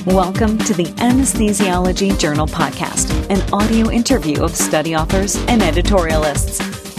Welcome to the Anesthesiology Journal podcast, an audio interview of study authors and editorialists.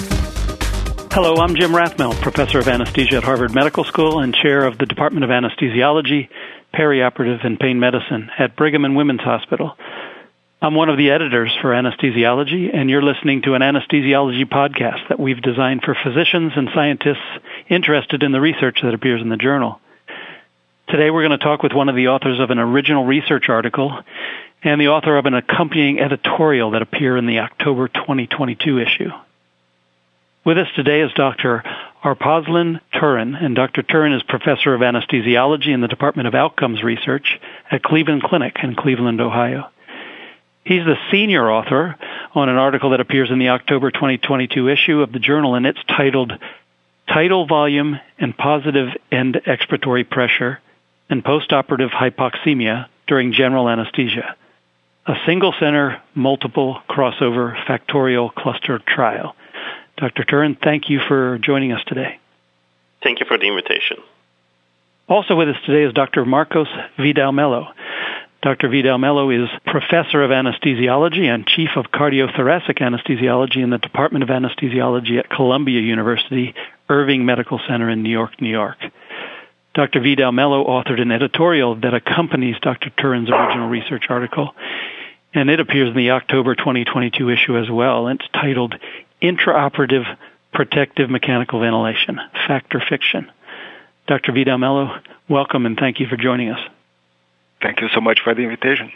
Hello, I'm Jim Rathmel, professor of anesthesia at Harvard Medical School and chair of the Department of Anesthesiology, Perioperative and Pain Medicine at Brigham and Women's Hospital. I'm one of the editors for Anesthesiology, and you're listening to an anesthesiology podcast that we've designed for physicians and scientists interested in the research that appears in the journal. Today we're going to talk with one of the authors of an original research article and the author of an accompanying editorial that appear in the October 2022 issue. With us today is Dr. Arpazlin Turin, and Dr. Turin is professor of anesthesiology in the Department of Outcomes Research at Cleveland Clinic in Cleveland, Ohio. He's the senior author on an article that appears in the October 2022 issue of the journal, and it's titled Tidal Volume and Positive End Expiratory Pressure and Postoperative Hypoxemia During General Anesthesia, a single-center, multiple crossover factorial cluster trial. Dr. Turin, thank you for joining us today. Thank you for the invitation. Also with us today is Dr. Marcos Vidal-Mello. Dr. Vidal-Mello is professor of anesthesiology and chief of cardiothoracic anesthesiology in the Department of Anesthesiology at Columbia University, Irving Medical Center in New York, New York. Dr. Vidal-Mello authored an editorial that accompanies Dr. Turin's original research article, and it appears in the October 2022 issue as well. It's titled Intraoperative Protective Mechanical Ventilation, Fact or Fiction. Dr. Vidal-Mello, welcome and thank you for joining us. Thank you so much for the invitation.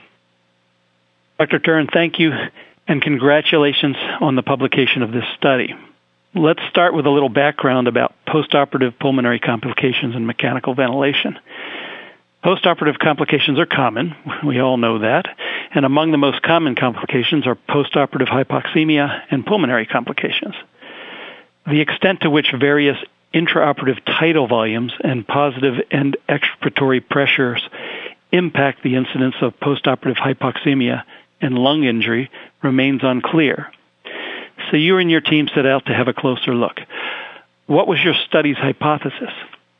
Dr. Turin, thank you and congratulations on the publication of this study. Let's start with a little background about postoperative pulmonary complications and mechanical ventilation. Postoperative complications are common, we all know that, and among the most common complications are postoperative hypoxemia and pulmonary complications. The extent to which various intraoperative tidal volumes and positive end expiratory pressures impact the incidence of postoperative hypoxemia and lung injury remains unclear. So you and your team set out to have a closer look. What was your study's hypothesis?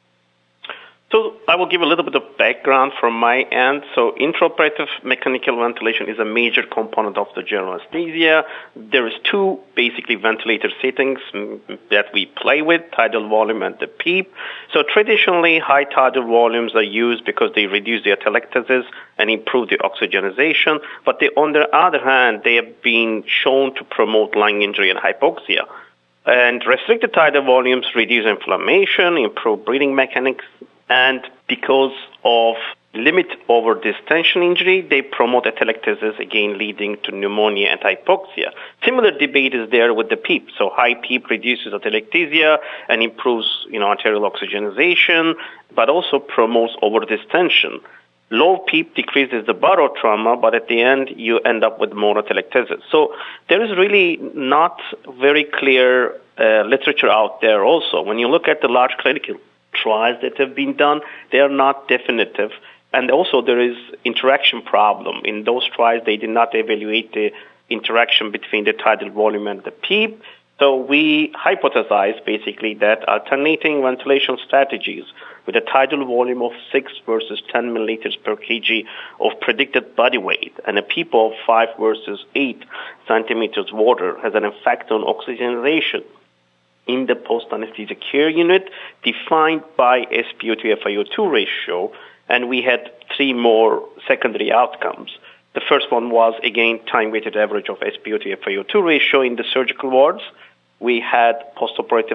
So I will give a little bit of background from my end. So intraoperative mechanical ventilation is a major component of the general anesthesia. There is two basically ventilator settings that we play with, tidal volume and the PEEP. So traditionally, high tidal volumes are used because they reduce the atelectasis and improve the oxygenization. But on the other hand, they have been shown to promote lung injury and hypoxia. And restricted tidal volumes reduce inflammation, improve breathing mechanics, and because of limit over distension injury, they promote atelectasis, again leading to pneumonia and hypoxia. Similar debate is there with the PEEP. So high PEEP reduces atelectasia and improves, arterial oxygenization, but also promotes over distension. Low PEEP decreases the barotrauma, but at the end you end up with more atelectasis. So there is really not very clear literature out there also. When you look at the large clinical trials that have been done, they are not definitive. And also there is interaction problem. In those trials, they did not evaluate the interaction between the tidal volume and the PEEP. So we hypothesized basically that alternating ventilation strategies with a tidal volume of 6 versus 10 milliliters per kg of predicted body weight and a PEEP of 5 versus 8 centimeters water has an effect on oxygenization in the post-anesthesia care unit defined by SpO2-FiO2 ratio, and we had 3 more secondary outcomes. The first one was, again, time-weighted average of SpO2-FiO2 ratio in the surgical wards. We had postoperative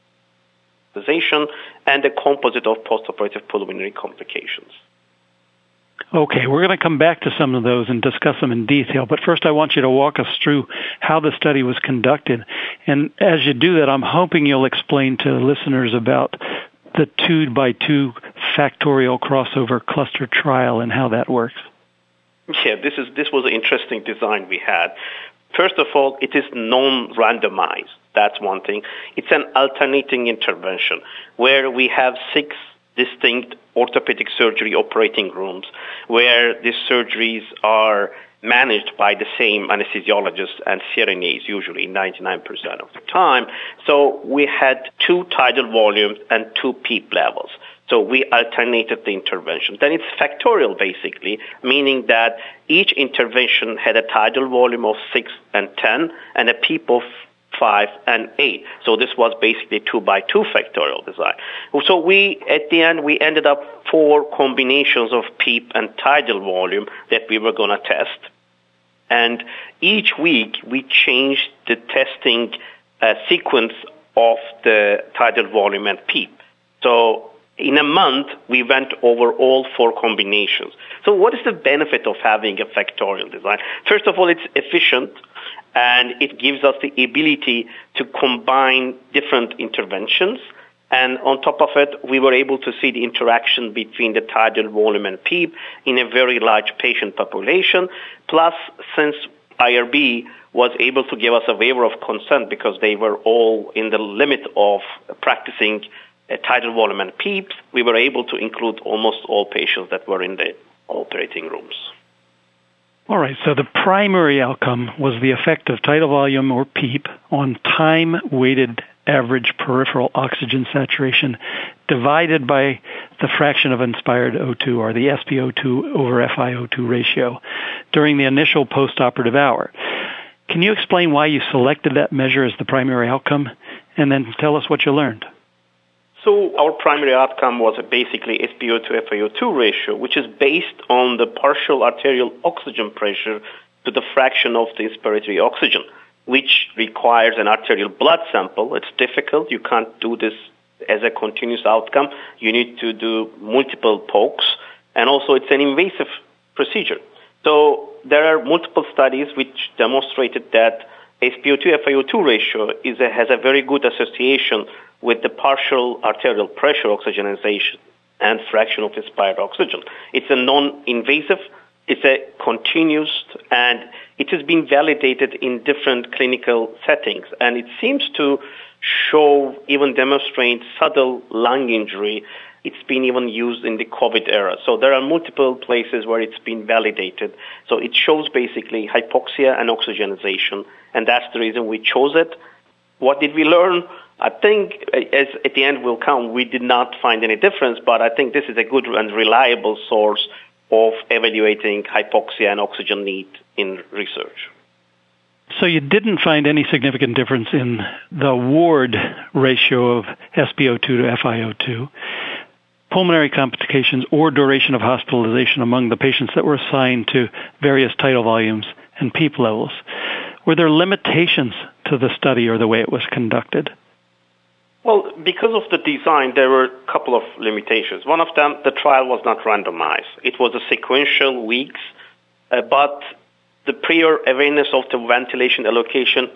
and a composite of postoperative pulmonary complications. Okay, we're going to come back to some of those and discuss them in detail, but first I want you to walk us through how the study was conducted. And as you do that, I'm hoping you'll explain to listeners about the 2x2 factorial crossover cluster trial and how that works. Yeah, this was an interesting design we had. First of all, it is non-randomized. That's one thing. It's an alternating intervention where we have 6 distinct orthopedic surgery operating rooms where these surgeries are managed by the same anesthesiologist and CRNAs, usually 99% of the time. So we had 2 tidal volumes and 2 PEEP levels. So we alternated the intervention. Then it's factorial, basically, meaning that each intervention had a tidal volume of 6 and 10 and a PEEP of 5 and 8. So this was basically 2 by 2 factorial design. So at the end, we ended up 4 combinations of PEEP and tidal volume that we were going to test. And each week, we changed the testing sequence of the tidal volume and PEEP. So in a month, we went over all 4 combinations. So what is the benefit of having a factorial design? First of all, it's efficient, and it gives us the ability to combine different interventions. And on top of it, we were able to see the interaction between the tidal volume and PEEP in a very large patient population. Plus, since IRB was able to give us a waiver of consent because they were all in the limit of practicing tidal volume and PEEPs, we were able to include almost all patients that were in the operating rooms. All right, so the primary outcome was the effect of tidal volume or PEEP on time-weighted average peripheral oxygen saturation divided by the fraction of inspired O2, or the SpO2 over FiO2 ratio, during the initial postoperative hour. Can you explain why you selected that measure as the primary outcome, and then tell us what you learned? So our primary outcome was basically SpO2 FiO2 ratio, which is based on the partial arterial oxygen pressure to the fraction of the inspiratory oxygen, which requires an arterial blood sample. It's difficult. You can't do this as a continuous outcome. You need to do multiple pokes, and also it's an invasive procedure. So there are multiple studies which demonstrated that SpO2 FiO2 ratio has a very good association with the partial arterial pressure oxygenization and fraction of inspired oxygen. It's a non-invasive, it's a continuous, and it has been validated in different clinical settings. And it seems to even demonstrate subtle lung injury. It's been even used in the COVID era. So there are multiple places where it's been validated. So it shows basically hypoxia and oxygenization, and that's the reason we chose it. What did we learn? I think, as at the end will come, we did not find any difference, but I think this is a good and reliable source of evaluating hypoxia and oxygen need in research. So you didn't find any significant difference in the ward ratio of SpO2 to FiO2, pulmonary complications, or duration of hospitalization among the patients that were assigned to various tidal volumes and PEEP levels. Were there limitations to the study or the way it was conducted? Well, because of the design, there were a couple of limitations. One of them, the trial was not randomized. It was a sequential weeks, but the prior awareness of the ventilation allocation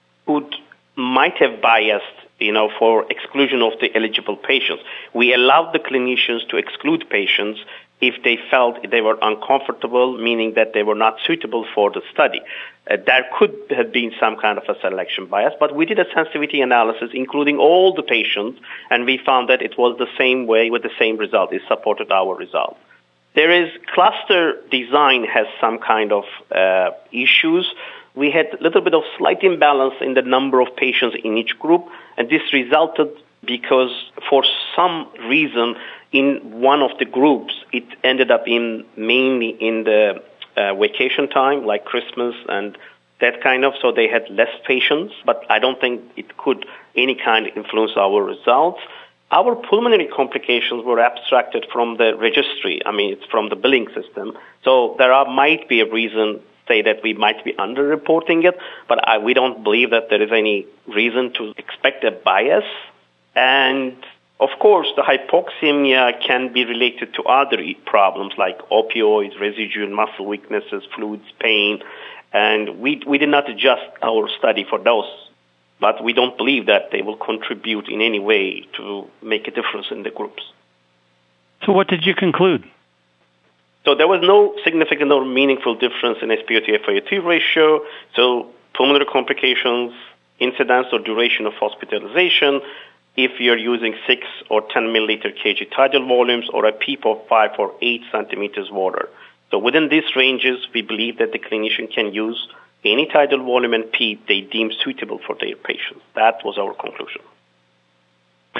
might have biased, for exclusion of the eligible patients. We allowed the clinicians to exclude patients if they felt they were uncomfortable, meaning that they were not suitable for the study. There could have been some kind of a selection bias, but we did a sensitivity analysis including all the patients, and we found that it was the same way with the same result. It supported our result. There is cluster design has some kind of issues. We had a little bit of slight imbalance in the number of patients in each group, and this resulted because for some reason in one of the groups, it ended up mainly in the vacation time, like Christmas and that kind of, so they had less patients, but I don't think it could any kind of influence our results. Our pulmonary complications were abstracted from the registry. It's from the billing system. So might be a reason, say that we might be underreporting it, but we don't believe that there is any reason to expect a bias. And of course, the hypoxemia can be related to other problems like opioids, residual muscle weaknesses, fluids, pain, and we did not adjust our study for those, but we don't believe that they will contribute in any way to make a difference in the groups. So what did you conclude? So there was no significant or meaningful difference in SpO2 FiO2 ratio, so pulmonary complications, incidence or duration of hospitalization, if you're using 6 or 10 milliliter kg tidal volumes or a PEEP of 5 or 8 centimeters water. So within these ranges, we believe that the clinician can use any tidal volume and PEEP they deem suitable for their patients. That was our conclusion.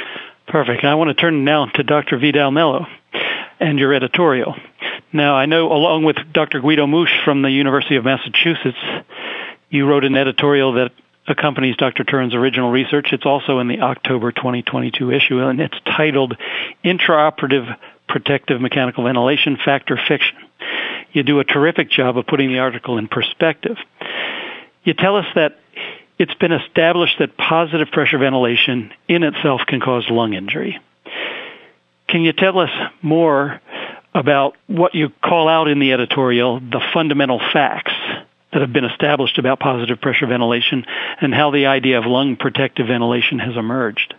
Perfect. I want to turn now to Dr. Vidal-Mello and your editorial. Now, I know along with Dr. Guido Musch from the University of Massachusetts, you wrote an editorial that accompanies Dr. Turin's original research. It's also in the October 2022 issue, and it's titled Intraoperative Protective Mechanical Ventilation, Fact or Fiction. You do a terrific job of putting the article in perspective. You tell us that it's been established that positive pressure ventilation in itself can cause lung injury. Can you tell us more about what you call out in the editorial, the fundamental facts that have been established about positive pressure ventilation, and how the idea of lung protective ventilation has emerged?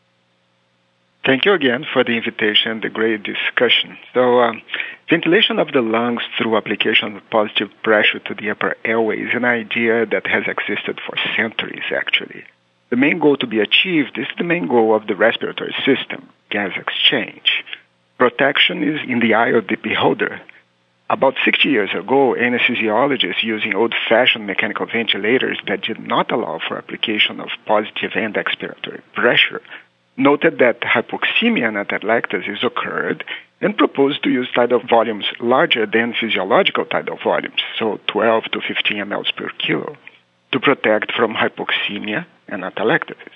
Thank you again for the invitation, the great discussion. So, ventilation of the lungs through application of positive pressure to the upper airway is an idea that has existed for centuries, actually. The main goal to be achieved is the main goal of the respiratory system, gas exchange. Protection is in the eye of the beholder. About 60 years ago, anesthesiologists using old-fashioned mechanical ventilators that did not allow for application of positive and expiratory pressure noted that hypoxemia and atelectasis occurred and proposed to use tidal volumes larger than physiological tidal volumes, so 12 to 15 mL per kilo, to protect from hypoxemia and atelectasis.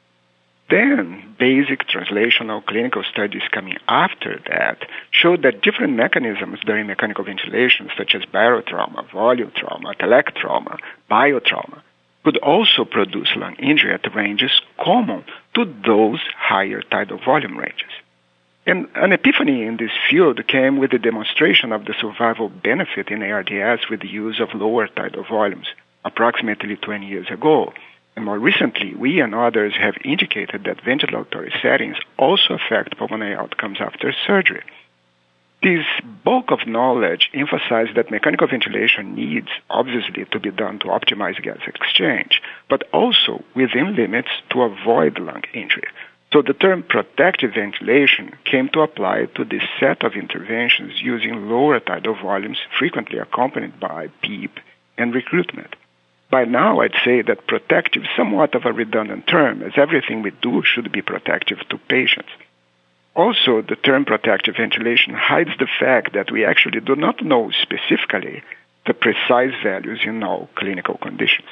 Then, basic translational clinical studies coming after that showed that different mechanisms during mechanical ventilation, such as barotrauma, volume trauma, atelect trauma, biotrauma, could also produce lung injury at ranges common to those higher tidal volume ranges. And an epiphany in this field came with the demonstration of the survival benefit in ARDS with the use of lower tidal volumes, approximately 20 years ago. And more recently, we and others have indicated that ventilatory settings also affect pulmonary outcomes after surgery. This bulk of knowledge emphasized that mechanical ventilation needs, obviously, to be done to optimize gas exchange, but also within limits to avoid lung injury. So the term protective ventilation came to apply to this set of interventions using lower tidal volumes, frequently accompanied by PEEP and recruitment. By now, I'd say that protective is somewhat of a redundant term, as everything we do should be protective to patients. Also, the term protective ventilation hides the fact that we actually do not know specifically the precise values in all clinical conditions.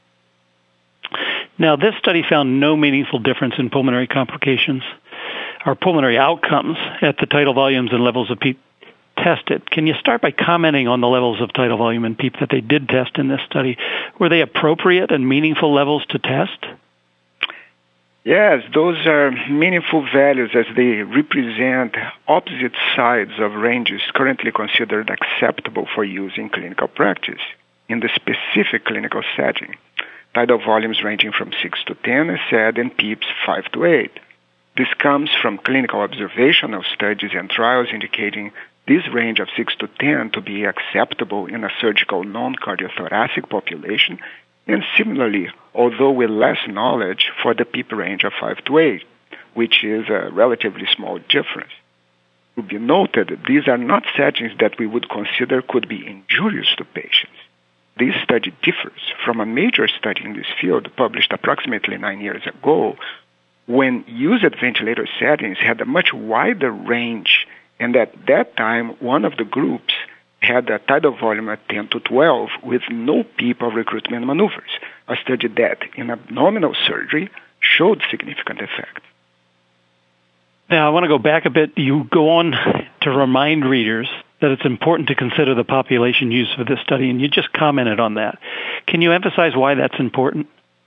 Now, this study found no meaningful difference in pulmonary complications or pulmonary outcomes at the tidal volumes and levels of PEEP tested. Can you start by commenting on the levels of tidal volume and PEEP that they did test in this study? Were they appropriate and meaningful levels to test? Yes, those are meaningful values as they represent opposite sides of ranges currently considered acceptable for use in clinical practice in the specific clinical setting. Tidal volumes ranging from 6 to 10 is said, and PEEPs 5 to 8. This comes from clinical observational studies and trials indicating this range of 6 to 10 to be acceptable in a surgical non-cardiothoracic population, and similarly, although with less knowledge, for the PEEP range of 5 to 8, which is a relatively small difference. To be noted, these are not settings that we would consider could be injurious to patients. This study differs from a major study in this field published approximately 9 years ago, when used ventilator settings had a much wider range, and at that time, one of the groups had a tidal volume at 10 to 12 with no PEEP or recruitment maneuvers, a study that, in abdominal surgery, showed significant effect. Now, I want to go back a bit. You go on to remind readers that it's important to consider the population used for this study, and you just commented on that. Can you emphasize why that's important?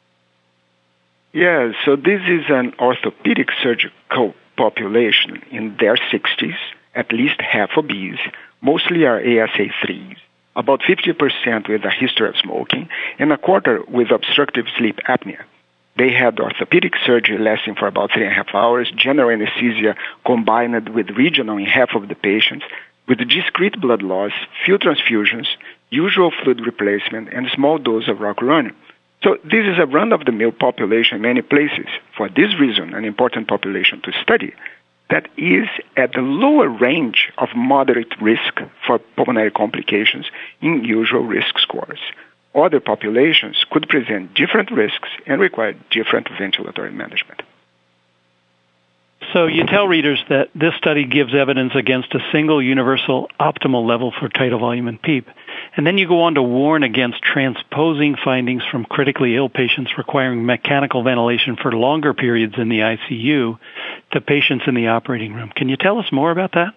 Yes, so this is an orthopedic surgical population in their 60s, at least half obese, mostly are ASA3s, about 50% with a history of smoking, and a quarter with obstructive sleep apnea. They had orthopedic surgery lasting for about 3.5 hours, general anesthesia combined with regional in half of the patients, with discrete blood loss, few transfusions, usual fluid replacement, and small dose of rocuronium. So this is a run-of-the-mill population in many places. For this reason, an important population to study that is at the lower range of moderate risk for pulmonary complications in usual risk scores. Other populations could present different risks and require different ventilatory management. So you tell readers that this study gives evidence against a single universal optimal level for tidal volume and PEEP. And then you go on to warn against transposing findings from critically ill patients requiring mechanical ventilation for longer periods in the ICU to patients in the operating room. Can you tell us more about that?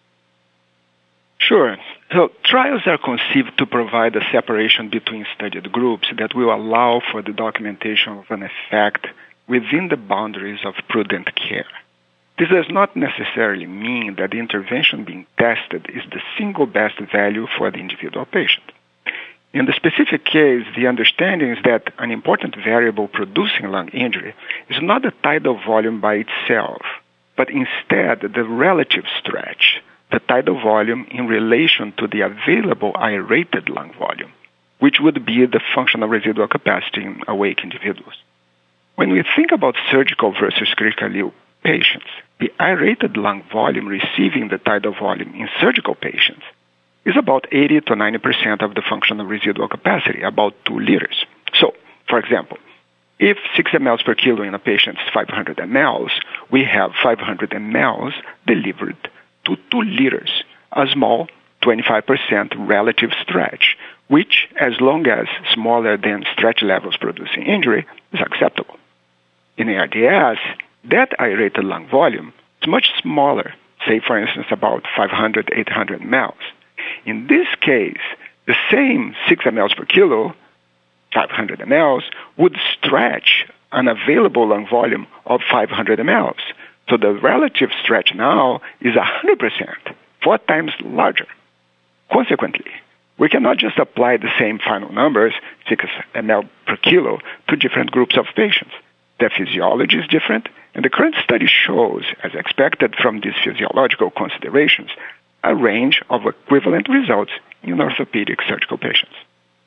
Sure. So trials are conceived to provide a separation between studied groups that will allow for the documentation of an effect within the boundaries of prudent care. This does not necessarily mean that the intervention being tested is the single best value for the individual patient. In the specific case, the understanding is that an important variable producing lung injury is not the tidal volume by itself, but instead the relative stretch, the tidal volume in relation to the available aerated lung volume, which would be the functional residual capacity in awake individuals. When we think about surgical versus critically ill patients, the aerated lung volume receiving the tidal volume in surgical patients is about 80 to 90% of the functional residual capacity, about 2 liters. So, for example, if 6 mLs per kilo in a patient is 500 mLs, we have 500 mLs delivered to 2 liters, a small 25% relative stretch, which, as long as smaller than stretch levels producing injury, is acceptable. In ARDS, that aerated lung volume is much smaller, say, for instance, about 500, 800 mLs. In this case, the same 6 mLs per kilo, 500 mLs, would stretch an available lung volume of 500 mLs. So the relative stretch now is 100%, 4 times larger. Consequently, we cannot just apply the same final numbers, 6 ml per kilo, to different groups of patients. Their physiology is different, and the current study shows, as expected from these physiological considerations, a range of equivalent results in orthopedic surgical patients.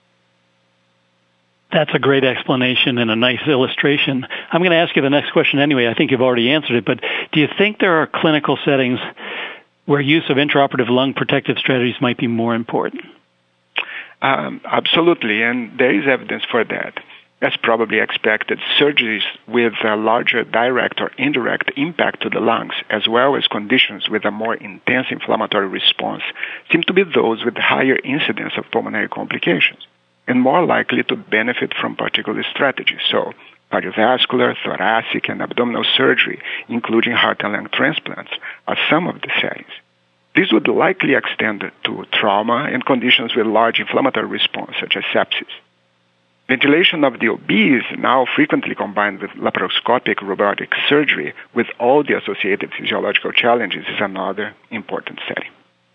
That's a great explanation and a nice illustration. I'm going to ask you the next question anyway. I think you've already answered it, but do you think there are clinical settings where use of intraoperative lung protective strategies might be more important? Absolutely, and there is evidence for that. As probably expected, surgeries with a larger direct or indirect impact to the lungs, as well as conditions with a more intense inflammatory response, seem to be those with higher incidence of pulmonary complications and more likely to benefit from particular strategies. So, cardiovascular, thoracic, and abdominal surgery, including heart and lung transplants, are some of the settings. This would likely extend to trauma and conditions with large inflammatory response, such as sepsis. Ventilation of the obese, now frequently combined with laparoscopic robotic surgery with all the associated physiological challenges, is another important setting.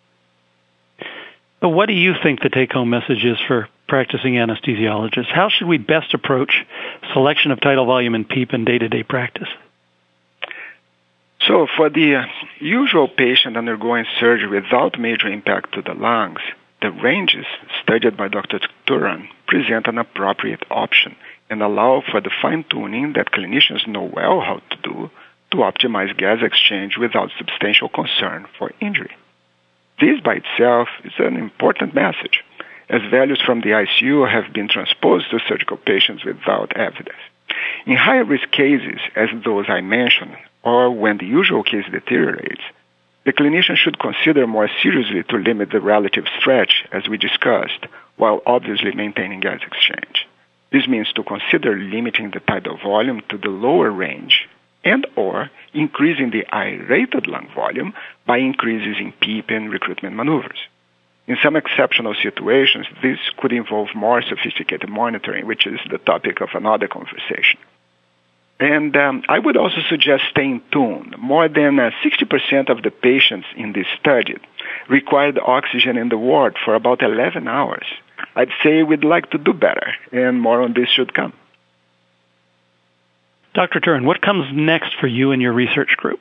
But what do you think the take-home message is for practicing anesthesiologists? How should we best approach selection of tidal volume and PEEP in day-to-day practice? So for the usual patient undergoing surgery without major impact to the lungs, the ranges studied by Dr. Turan present an appropriate option and allow for the fine-tuning that clinicians know well how to do to optimize gas exchange without substantial concern for injury. This by itself is an important message, as values from the ICU have been transposed to surgical patients without evidence. In higher-risk cases, as those I mentioned, or when the usual case deteriorates, the clinician should consider more seriously to limit the relative stretch, as we discussed, while obviously maintaining gas exchange. This means to consider limiting the tidal volume to the lower range and or increasing the aerated lung volume by increases in PEEP and recruitment maneuvers. In some exceptional situations, this could involve more sophisticated monitoring, which is the topic of another conversation. And I would also suggest staying tuned. More than 60% of the patients in this study required oxygen in the ward for about 11 hours. I'd say we'd like to do better, and more on this should come. Dr. Turan, what comes next for you and your research group?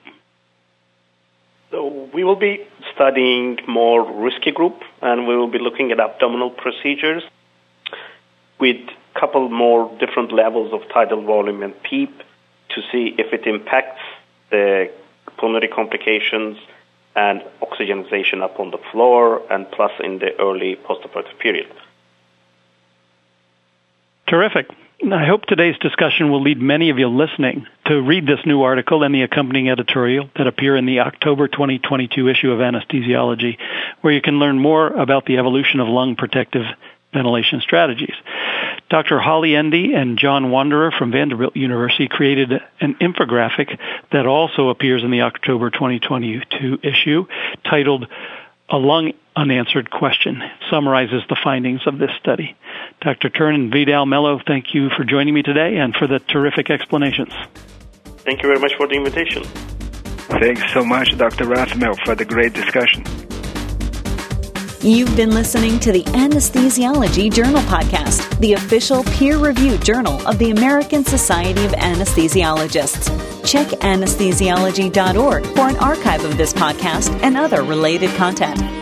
So we will be studying more risky group, and we will be looking at abdominal procedures with a couple more different levels of tidal volume and PEEP to see if it impacts the pulmonary complications and oxygenization up on the floor, and plus in the early postoperative period. Terrific. I hope today's discussion will lead many of you listening to read this new article and the accompanying editorial that appear in the October 2022 issue of Anesthesiology, where you can learn more about the evolution of lung protective ventilation strategies. Dr. Holly Endy and John Wanderer from Vanderbilt University created an infographic that also appears in the October 2022 issue titled "A Lung Unanswered Question." It summarizes the findings of this study. Dr. Turin and Vidal Mello, thank you for joining me today and for the terrific explanations. Thank you very much for the invitation. Thanks so much, Dr. Rathmel, for the great discussion. You've been listening to the Anesthesiology Journal Podcast, the official peer-reviewed journal of the American Society of Anesthesiologists. Check anesthesiology.org for an archive of this podcast and other related content.